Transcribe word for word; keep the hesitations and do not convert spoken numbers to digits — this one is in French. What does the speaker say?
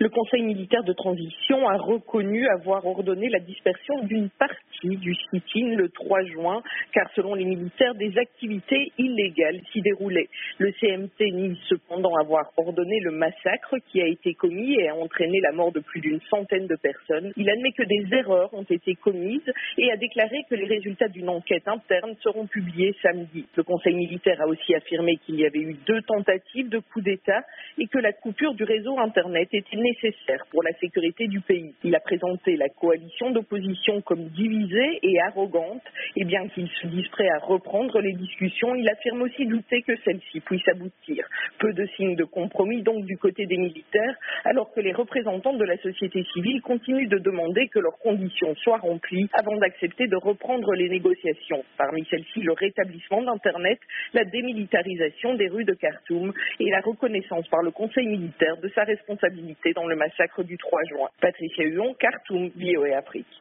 Le Conseil militaire de transition a reconnu avoir ordonné la dispersion d'une partie du sit-in le trois juin, car selon les militaires, des activités illégales s'y déroulaient. Le C M T nie cependant avoir ordonné le massacre qui a été commis et a entraîné la mort de plus d'une centaine de personnes. Il admet que des erreurs ont été commises et a déclaré que les résultats d'une enquête interne seront publiés samedi. Le Conseil militaire a aussi affirmé qu'il y avait eu deux tentatives de coup d'État et que la coupure du réseau Internet était nécessaire pour la sécurité du pays. Il a présenté la coalition d'opposition comme divisée et arrogante, et bien qu'il se dise prêt à reprendre les discussions, il affirme aussi douter que celles-ci puissent aboutir. Peu de signes de compromis donc du côté des militaires, alors que les représentants de la société civile continuent de demander que leurs conditions soient remplies avant d'accepter de reprendre les négociations. Parmi celles-ci, le rétablissement d'Internet, la démilitarisation des rues de Khartoum et la reconnaissance par le Conseil militaire de sa responsabilité dans le massacre du trois juin. Patricia Huon, Khartoum, V O A Afrique.